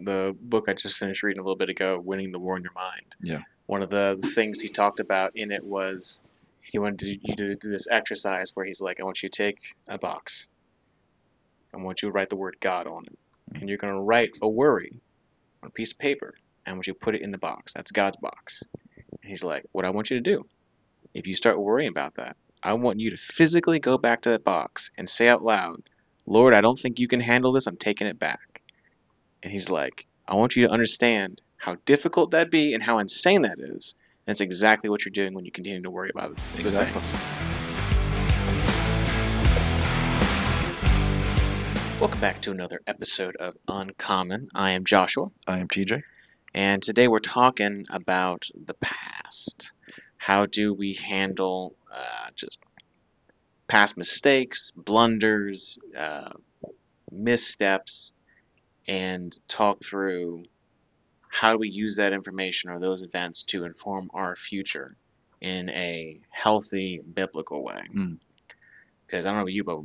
the book I just finished reading a little bit ago, Winning the War in Your Mind. Yeah. One of the things he talked about in it was he wanted you to do this exercise where he's like, I want you to take a box. I want you to write the word God on it. And you're going to write a worry on a piece of paper. And I want you to put it in the box. That's God's box. And he's like, what I want you to do, if you start worrying about that, I want you to physically go back to that box and say out loud, Lord, I don't think you can handle this. I'm taking it back. And he's like, I want you to understand how difficult that'd be and how insane that is. And that's exactly what you're doing when you continue to worry about the Exactly. things. Welcome back to another episode of Uncommon. I am Joshua. I am TJ. And today we're talking about the past. How do we handle just past mistakes, blunders, missteps, and talk through how do we use that information or those events to inform our future in a healthy, biblical way. Because I don't know about you, but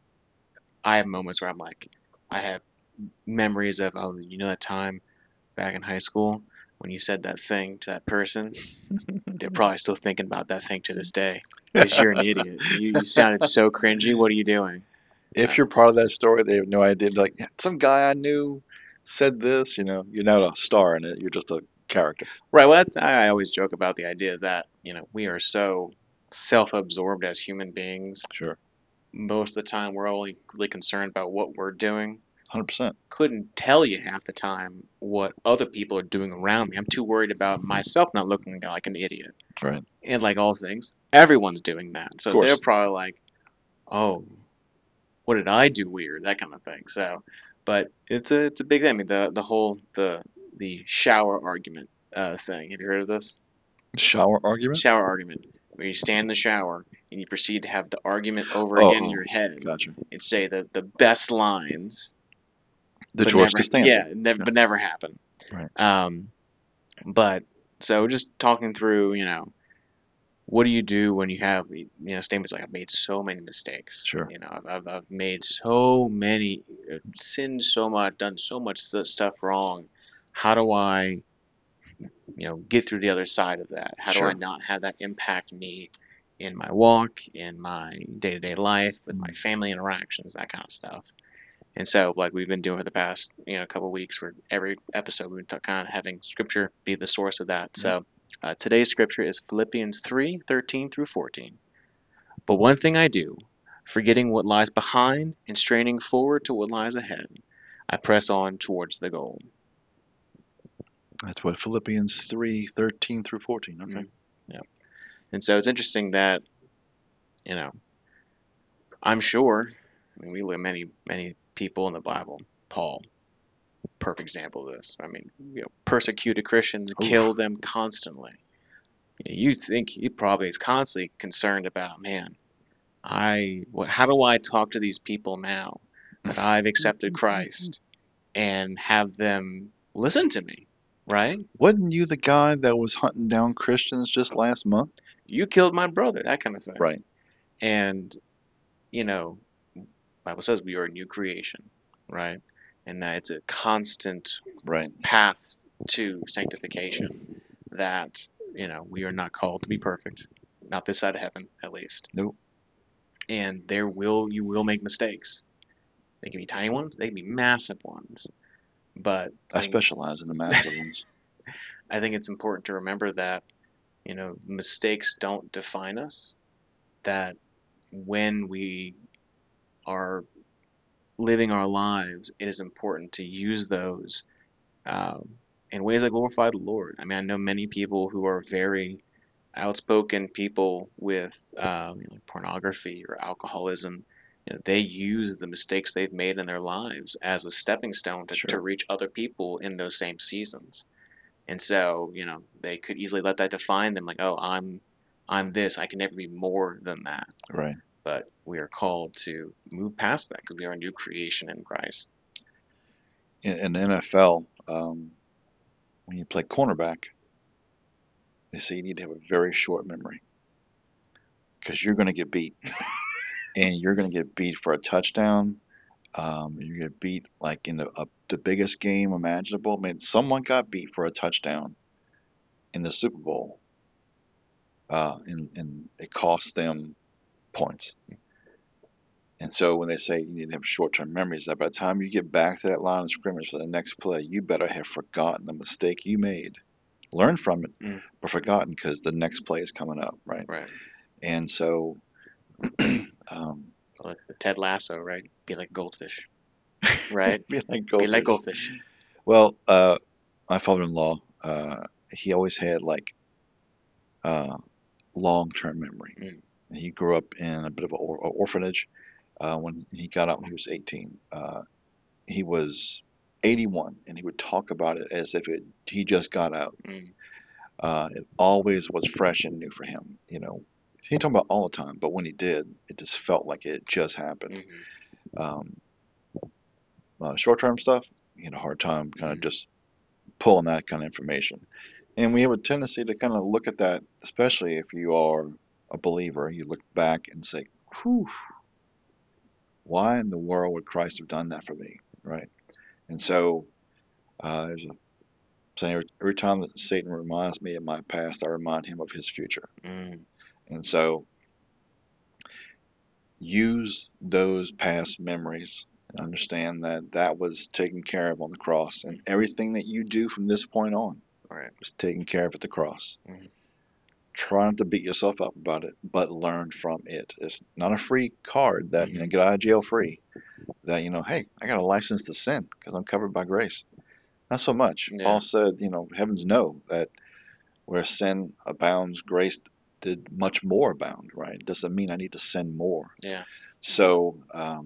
I have moments where I'm like, I have memories of, oh, you know that time back in high school when you said that thing to that person? They're probably still thinking about that thing to this day. Because you're an idiot. You sounded so cringy. What are you doing? If you're part of that story, they have no idea. Like, yeah, some guy I knew said this, you're not a star in it. You're just a character. Right. Well, I always joke about the idea that, we are so self-absorbed as human beings. Sure. Most of the time, we're only really concerned about what we're doing. 100%. Couldn't tell you half the time what other people are doing around me. I'm too worried about myself not looking like an idiot. Right. And like all things, everyone's doing that. So they're probably like, oh, what did I do weird? That kind of thing. So, but it's a big thing. I mean, the shower argument thing. Have you heard of this? Shower argument? Shower argument. Where you stand in the shower and you proceed to have the argument over again in your head. Gotcha. And say the best lines. The George Costanza. Yeah, but never happen. Right. But so just talking through, what do you do when you have, statements like, I've made so many mistakes. Sure. I've made so many, sinned so much, done so much stuff wrong. How do I, get through the other side of that? How do I not have that impact me in my walk, in my day-to-day life, with my family interactions, that kind of stuff? And so, like we've been doing for the past, couple of weeks, where every episode we've been kind of having scripture be the source of that. So today's scripture is Philippians 3:13 through 14. But one thing I do, forgetting what lies behind and straining forward to what lies ahead, I press on towards the goal. That's what Philippians 3:13 through 14. Okay. Yeah. And so it's interesting that, I'm sure, we look at many people in the Bible. Paul, perfect example of this. Persecuted Christians, kill them constantly. You think he probably is constantly concerned about, man, how do I talk to these people now that I've accepted Christ and have them listen to me, right? Wasn't you the guy that was hunting down Christians just last month? You killed my brother, that kind of thing. Right. And, Bible says we are a new creation, right? And that it's a constant path to sanctification that, we are not called to be perfect. Not this side of heaven, at least. Nope. And you will make mistakes. They can be tiny ones, they can be massive ones. But I specialize in the massive ones. I think it's important to remember that, mistakes don't define us. That when we are living our lives, it is important to use those in ways that glorify the Lord. I know many people who are very outspoken people with pornography or alcoholism. They use the mistakes they've made in their lives as a stepping stone to reach other people in those same seasons. And so, they could easily let that define them, like, oh, I'm this, I can never be more than that. Right. But we are called to move past that because we are a new creation in Christ. In the NFL, when you play cornerback, they say you need to have a very short memory because you're going to get beat. And you're going to get beat for a touchdown, You get beat like in the biggest game imaginable. I mean, someone got beat for a touchdown in the Super Bowl, and it cost them points. And so when they say you need to have short-term memories, that by the time you get back to that line of scrimmage for the next play, you better have forgotten the mistake you made, learned from it, Mm. but forgotten because the next play is coming up, right? Right. And so, um, Like Ted Lasso, right? Be like goldfish, right? be like Be like goldfish. goldfish. Well, my father-in-law, he always had like uh, long-term memory. Mm. He grew up in a bit of an orphanage. When he got out when he was 18, he was 81, and he would talk about it as if he just got out. Mm. It always was fresh and new for him. He didn't talk about it all the time, but when he did, it just felt like it just happened. Mm-hmm. Um, Short-term stuff, he had a hard time kind of Mm. just pulling that kind of information. And we have a tendency to kind of look at that, especially if you are a believer. You look back and say, whew, why in the world would Christ have done that for me, right? And so there's a saying, every time that Satan reminds me of my past, I remind him of his future. Mm. And so use those past memories and understand that that was taken care of on the cross. And everything that you do from this point on Right. was taken care of at the cross. Mm. Try not to beat yourself up about it, but learn from it. It's not a free card that, Mm-hmm. get out of jail free. That, hey, I got a license to sin because I'm covered by grace. Not so much. Yeah. Paul said, heavens know that where sin abounds, grace did much more abound, right? It doesn't mean I need to sin more. Yeah. So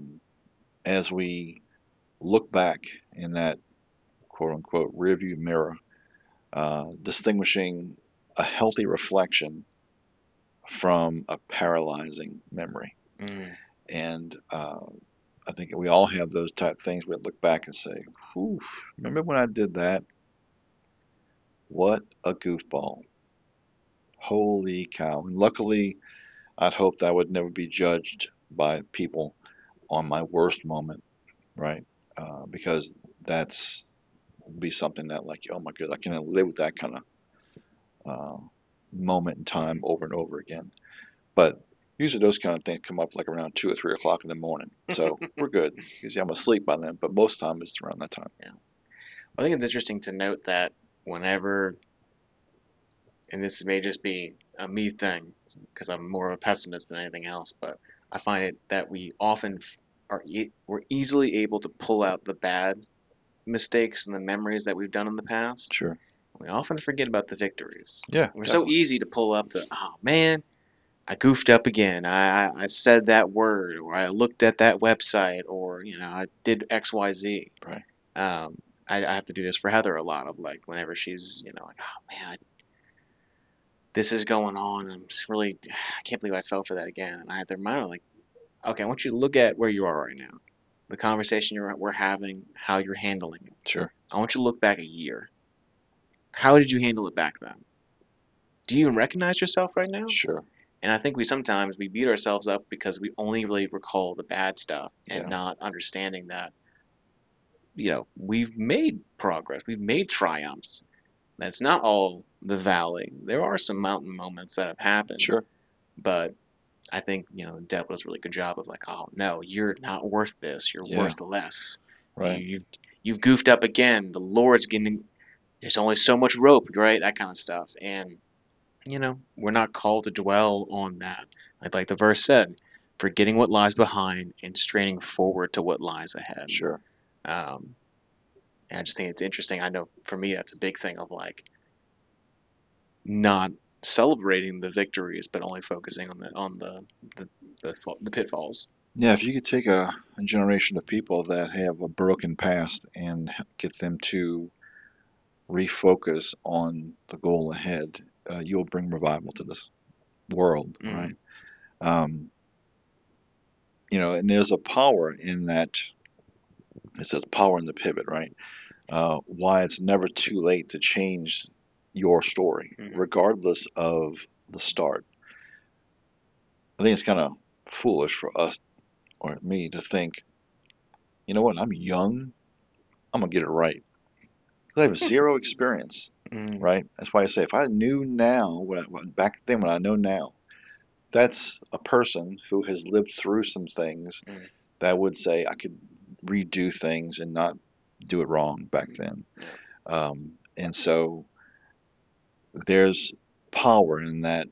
as we look back in that quote unquote rearview mirror, distinguishing a healthy reflection from a paralyzing memory. Mm. And I think we all have those type things we look back and say, whew, remember when I did that? What a goofball. Holy cow. And luckily, I'd hoped I would never be judged by people on my worst moment, right? Because that's will be something that, like, oh my goodness, I can't live with that kind of moment in time over and over again. But usually those kind of things come up like around 2 or 3 o'clock in the morning. So we're good. Usually I'm asleep by then, but most time it's around that time. Yeah. I think it's interesting to note that whenever, and this may just be a me thing because I'm more of a pessimist than anything else, but I find it that we often we're easily able to pull out the bad mistakes and the memories that we've done in the past. Sure. We often forget about the victories. Yeah, We're so definitely. easy to pull up oh man, I goofed up again. I said that word, or I looked at that website, or I did X Y Z. Right. I have to do this for Heather a lot of like whenever she's like, oh man, this is going on. I'm just really, I can't believe I fell for that again. And I have to remind her like, okay, I want you to look at where you are right now, the conversation we're having, how you're handling it. Sure. I want you to look back a year. How did you handle it back then? Do you even recognize yourself right now? Sure. And I think we sometimes we beat ourselves up because we only really recall the bad stuff and Yeah. not understanding that we've made progress, we've made triumphs. That's not all the valley. There are some mountain moments that have happened. Sure. But I think the devil does a really good job of like, oh no, you're not worth this. You're Yeah. worth less. Right. You've goofed up again. The Lord's getting. There's only so much rope, right? That kind of stuff. And we're not called to dwell on that. Like the verse said, forgetting what lies behind and straining forward to what lies ahead. Sure. And I just think it's interesting. I know for me that's a big thing of like not celebrating the victories, but only focusing on the pitfalls. Yeah, if you could take a generation of people that have a broken past and get them to refocus on the goal ahead, you'll bring revival to this world, right? And there's a power in that. It says power in the pivot, right? Why it's never too late to change your story, regardless of the start. I think it's kind of foolish for us or me to think you know what? I'm young. I'm gonna get it right. 'Cause I have zero experience, Mm, right? That's why I say if I knew now back then what I know now, that's a person who has lived through some things mm, that would say I could redo things and not do it wrong back then. yeah. And so there's power in that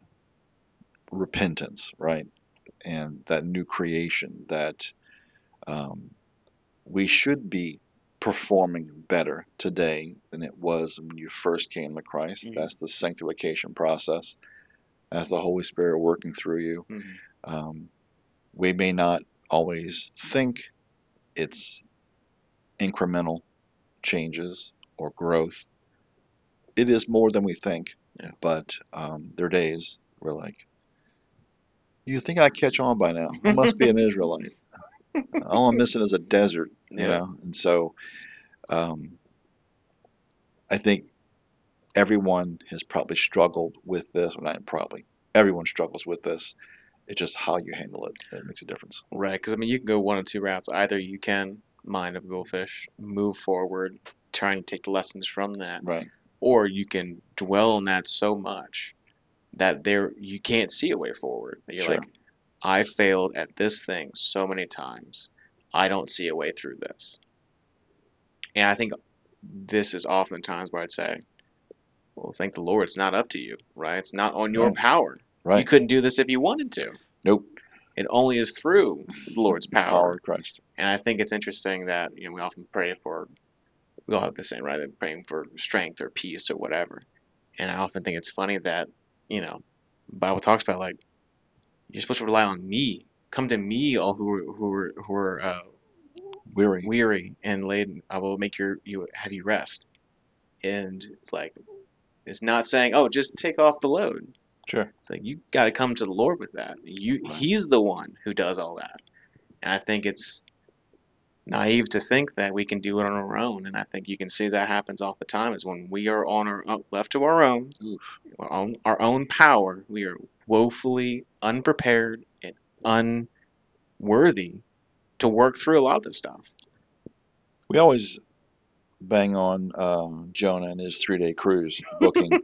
repentance, right? And that new creation that um, we should be performing better today than it was when you first came to Christ. Mm, That's the sanctification process. That's the Holy Spirit working through you. mm, Um, we may not always think it's incremental changes or growth. It is more than we think, yeah. but there are days we're like, you think I catch on by now? I must be an Israelite. All I'm missing is a desert, Yeah. And so um, I think everyone has probably struggled with this. Well, not probably. Everyone struggles with this. It's just how you handle it that makes a difference. Right. Because I mean, you can go one of two routes. Either you can mind a goldfish, move forward, trying to take the lessons from that, Right. or you can dwell on that so much that there you can't see a way forward. You're Sure. like, I failed at this thing so many times. I don't see a way through this. And I think this is oftentimes where I'd say, well, thank the Lord, it's not up to you, right? It's not on your Right. power. You Right. couldn't do this if you wanted to. Nope. It only is through the Lord's The power power. of Christ. And I think it's interesting that, we often pray for, we all have the same, right? Praying for strength or peace or whatever. And I often think it's funny that, the Bible talks about like, you're supposed to rely on me. Come to me, all who are Weary. weary and laden. I will make you have you rest. And it's like, it's not saying, oh, just take off the load. Sure. It's like you got to come to the Lord with that. Right. He's the one who does all that. And I think it's naive to think that we can do it on our own. And I think you can see that happens all the time. Is when we are on our left to our own, Oof. our own power, we are woefully unprepared and unworthy to work through a lot of this stuff. We always bang on Jonah and his 3-day cruise booking,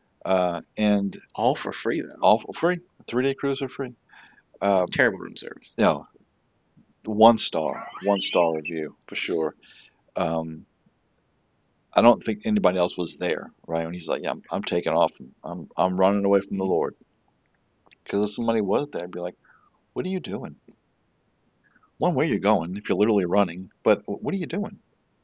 and All for free though. all for free. 3-day cruise are free. Uh, Terrible room service. you know, 1 star review for sure. Um, I don't think anybody else was there, right? When he's like, "Yeah, I'm taking off. I'm running away from the Lord." Because if somebody was there, I'd be like, "What are you doing? One, where you going if you're literally running, but what are you doing?"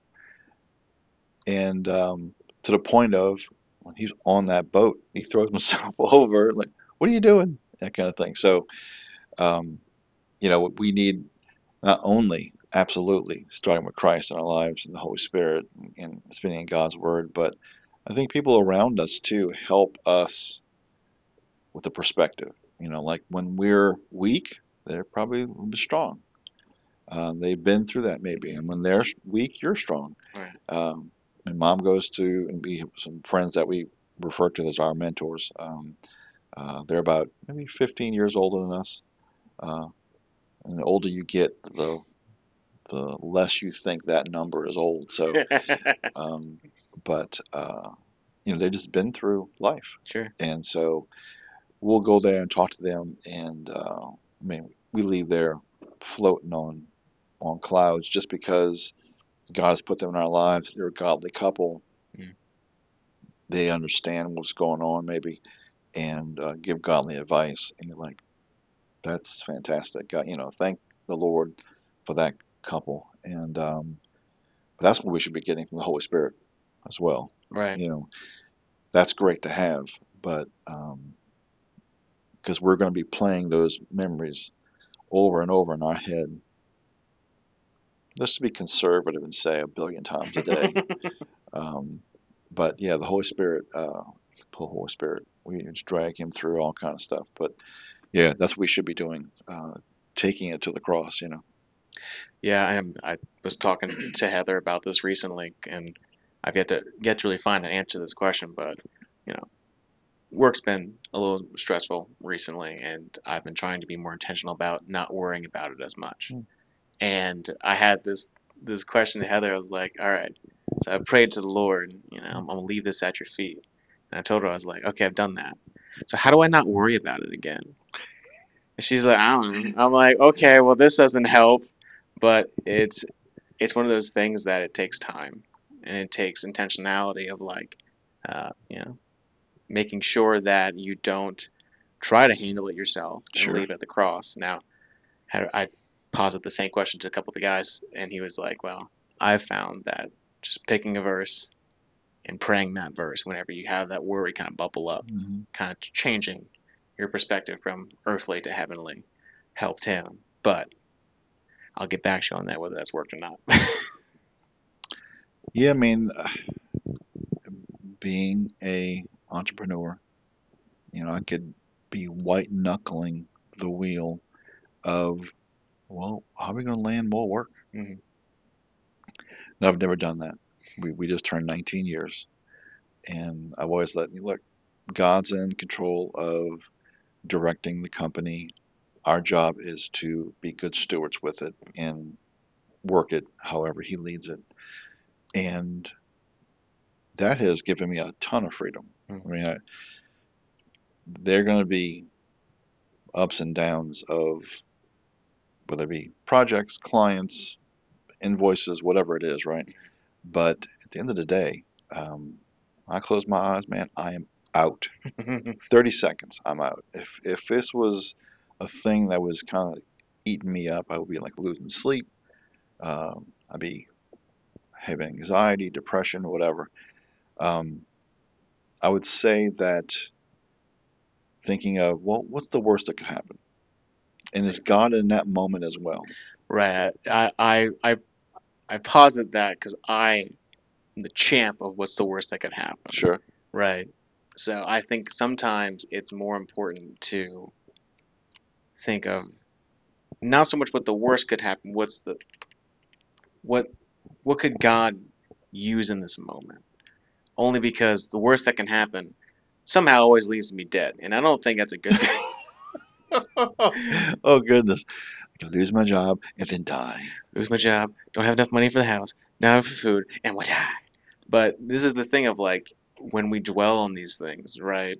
And to the point of when he's on that boat, he throws himself over, like, "What are you doing?" That kind of thing. So, um, we need not only absolutely starting with Christ in our lives and the Holy Spirit and spending in God's Word, but I think people around us too help us with the perspective. Like when we're weak, they're probably strong. They've been through that maybe, and when they're weak, you're strong. Right. My mom goes to, and we have some friends that we refer to as our mentors. They're about maybe 15 years older than us, and the older you get, the less you think that number is old. So, um, but they've just been through life, Sure. and so we'll go there and talk to them, and we leave there floating on clouds just because God has put them in our lives. They're a godly couple. Mm. They understand what's going on, maybe, and give godly advice. And you're like, that's fantastic. God, thank the Lord for that couple. And that's what we should be getting from the Holy Spirit as well. Right. You know, that's great to have, but because we're going to be playing those memories over and over in our head. Let's be conservative and say 1 billion times a day. Um, but yeah, the Holy Spirit, Holy Spirit, we just drag him through all kind of stuff. But yeah, that's what we should be doing, taking it to the cross. Yeah, I was talking to Heather about this recently, and I've yet to really find an answer to this question. But you know, work's been a little stressful recently, and I've been trying to be more intentional about not worrying about it as much. Hmm. And I had this question to Heather. I was like, all right. So I prayed to the Lord, I'm gonna leave this at your feet. And I told her, I was like, okay, I've done that. So how do I not worry about it again? And she's like, I don't know. I'm like, okay, well this doesn't help, but it's one of those things that it takes time and it takes intentionality of like, uh, you know, making sure that you don't try to handle it yourself and Sure. leave it at the cross. Now, I posited the same question to a couple of the guys, and he was like, well, I've found that just picking a verse and praying that verse whenever you have that worry kind of bubble up, Hmm. kind of changing your perspective from earthly to heavenly helped him. But I'll get back to you on that, whether that's worked or not. Yeah, I mean, being a entrepreneur, I could be white knuckling the wheel of, well, how are we going to land more work? Mhm. No, I've never done that. We just turned 19 years, and I've always look, God's in control of directing the company. Our job is to be good stewards with it and work it however He leads it. And that has given me a ton of freedom. I Mhm. mean, there are going to be ups and downs of whether it be projects, clients, invoices, whatever it is, right? But at the end of the day, um, I close my eyes, man, I am out. 30 seconds, I'm out. If this was a thing that was kind of eating me up, I would be like losing sleep. I'd be having anxiety, depression, whatever. Um, I would say that thinking of, well, what's the worst that could happen? And is God in that moment as well? Right. I posit that because I'm the champ of what's the worst that could happen. Sure. Right. So I think sometimes it's more important to think of not so much what the worst could happen, what what could God use in this moment? Only because the worst that can happen somehow always leaves me dead, and I don't think that's a good thing. Oh goodness, I could lose my job and then die. Lose my job, don't have enough money for the house, not enough for food, and we'll die. But this is the thing of like when we dwell on these things, right?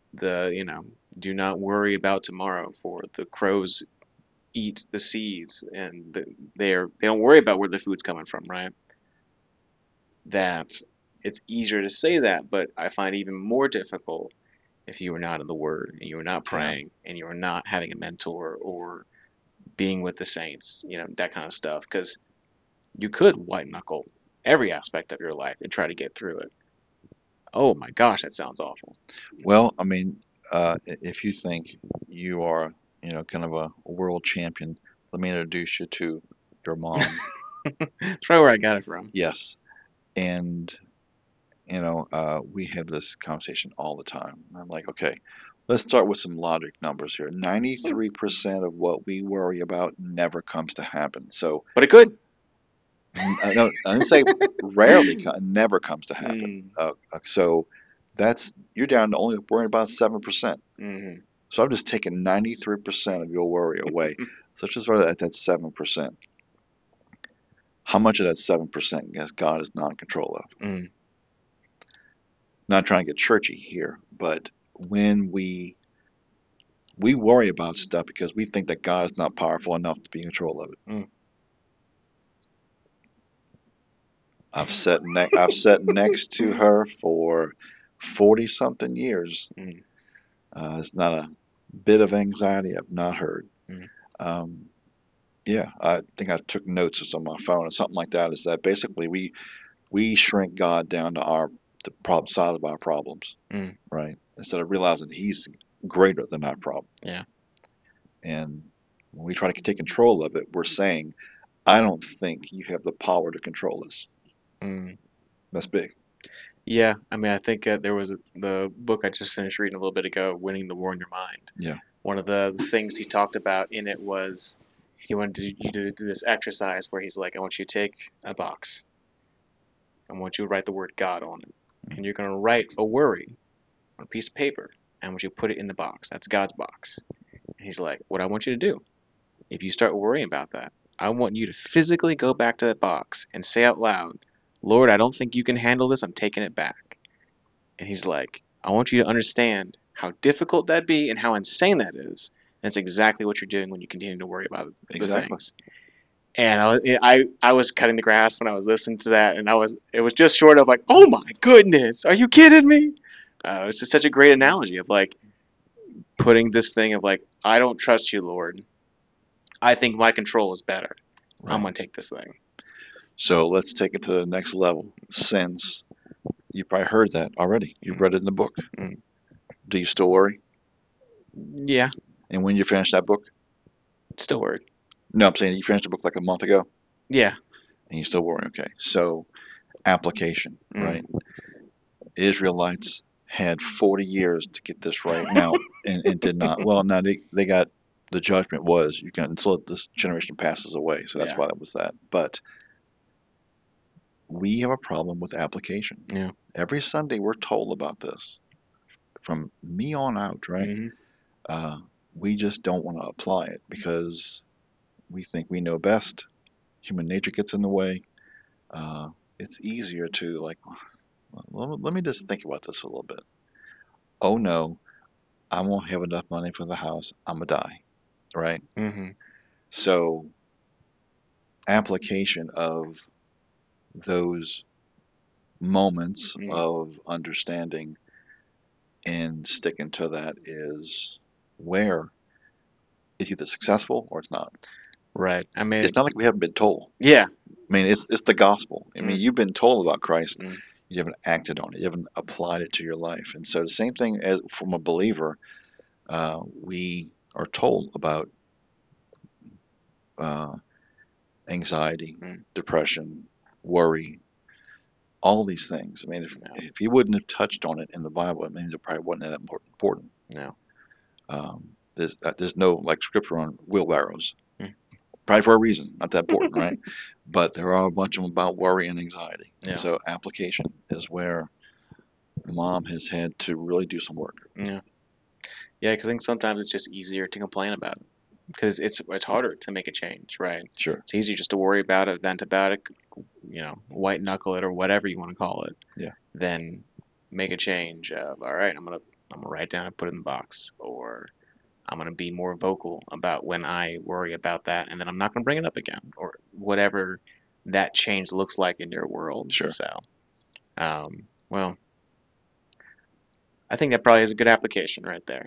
Do not worry about tomorrow, for the crows eat the seeds, and they don't worry about where the food's coming from, right? That it's easier to say that, but I find even more difficult if you are not in the Word and you are not Yeah. praying and you are not having a mentor or being with the saints, that kind of stuff. Because you could white knuckle every aspect of your life and try to get through it. Oh my gosh, that sounds awful. Well, I mean, if you think you are, kind of a world champion, let me introduce you to your mom. That's probably where I got it from. Yes. And, we have this conversation all the time. I'm like, okay, let's start with some logic numbers here. 93% of what we worry about never comes to happen. So, But it could. no, I didn't say rarely, never comes to happen. Mm, So you're down to only worrying about 7%. mm-hmm. So I'm just taking 93% of your worry away. So let's just start at that 7%. How much of that 7% has God is not in control of? Mm, Not trying to get churchy here, but when we worry about stuff because we think that God is not powerful enough to be in control of it. mm. I've sat next to her for 40 something years. Mm, It's not a bit of anxiety I've not heard. mm, Um, yeah, I think I took notes or something on my phone or something like that. Is that basically we shrink God down to the problem size of our problems, mm. right? Instead of realizing He's greater than our problem. Yeah. And when we try to take control of it, we're saying, I don't think you have the power to control this. Mm. That's big. Yeah, I mean, I think there was the book I just finished reading a little bit ago, Winning the War in Your Mind. Yeah. One of the things he talked about in it was he wanted you to do this exercise where he's like, I want you to take a box. I want you to write the word God on it. And you're going to write a worry on a piece of paper. And I want you to put it in the box. That's God's box. And he's like, what I want you to do, if you start worrying about that, I want you to physically go back to that box and say out loud, Lord, I don't think you can handle this. I'm taking it back. And he's like, I want you to understand how difficult that'd be and how insane that is. And that's exactly what you're doing when you continue to worry about the Exactly. things. And I was cutting the grass when I was listening to that, and it was just short of like, oh my goodness, are you kidding me? It's just such a great analogy of like putting this thing of like, I don't trust you, Lord. I think my control is better. I'm Right. gonna take this thing. So let's take it to the next level. Since you probably heard that already, you've read it in the book. Mm. Do you still worry? Yeah, And when you finish that book? still worried. No, I'm saying you finished the book like a month ago, Yeah. and you still worry. Okay. So application, right? Israelites had 40 years to get this right now, and did not. Well, now they got, the judgment was you can, until this generation passes away. So that's Yeah. why that was that. But we have a problem with application. Yeah. Every Sunday we're told about this, from me on out, right? Mm-hmm. We just don't want to apply it because we think we know best. Human nature gets in the way. It's easier to like, well, let me just think about this for a little bit. Oh no, I won't have enough money for the house. I'm gonna die, right? Mm-hmm. So application of those moments of understanding and sticking to that is where it's either successful or it's not. Right. I mean, It's not like we haven't been told. yeah. I mean, it's the gospel. I mean, Mm. you've been told about Christ. Mm. You haven't acted on it. You haven't applied it to your life. And so the same thing as from a believer, we are told about uh, anxiety, depression, worry, all these things. I mean, if he wouldn't have touched on it in the Bible, it means it probably wasn't that important. No. There's no like scripture on wheelbarrows, Mm. probably for a reason, not that important, right? But there are a bunch of them about worry and anxiety. Yeah. And so application is where mom has had to really do some work. Yeah. Yeah, because I think sometimes it's just easier to complain about it because it's harder to make a change, right? Sure. It's easier just to worry about it, vent about it, white knuckle it or whatever you want to call it. Yeah. Than make a change of, all right, I'm gonna write down and put it in the box, or I'm gonna be more vocal about when I worry about that, and then I'm not gonna bring it up again, or whatever that change looks like in your world. Sure. So, well, I think that probably is a good application right there.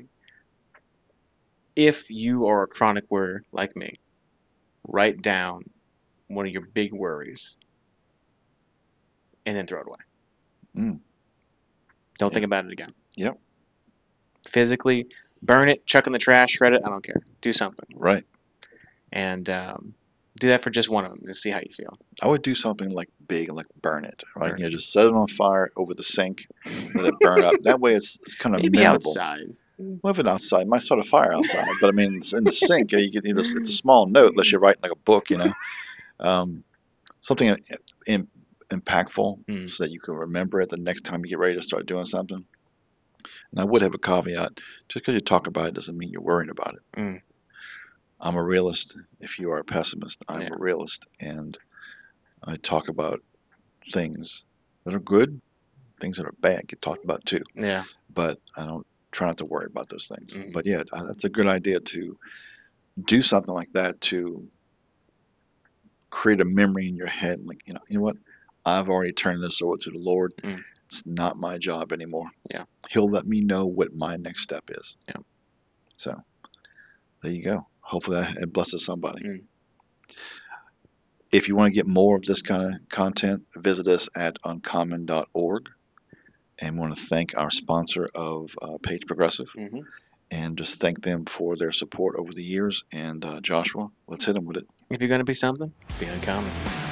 If you are a chronic worrier like me, write down one of your big worries and then throw it away. Don't think about it again. Yep. Physically burn it, chuck in the trash, shred it. I don't care. Do something. Right. And do that for just one of them and see how you feel. I would do something like big, like burn it, right? Burn it. Just set it on fire over the sink, let it burn up. That way it's kind of Maybe memorable. outside. Well, if it's outside, it might start a fire outside. But I mean, it's in the sink. It's a small note, unless you're writing like a book, something impactful so that you can remember it the next time you get ready to start doing something. And I would have a caveat: just because you talk about it doesn't mean you're worrying about it. I'm a realist. If you are a pessimist, I'm a realist, and I talk about things that are good, things that are bad get talked about too. Yeah. But I don't try not to worry about those things. But yeah, that's a good idea to do something like that to create a memory in your head. Like, you know what? I've already turned this over to the Lord. It's not my job anymore. Yeah. He'll let me know what my next step is. Yeah. So there you go. Hopefully that blesses somebody. If you want to get more of this kind of content, visit us at uncommon.org. And we want to thank our sponsor of Page Progressive and just thank them for their support over the years. And Joshua, let's hit them with it. If you're going to be something, be uncommon.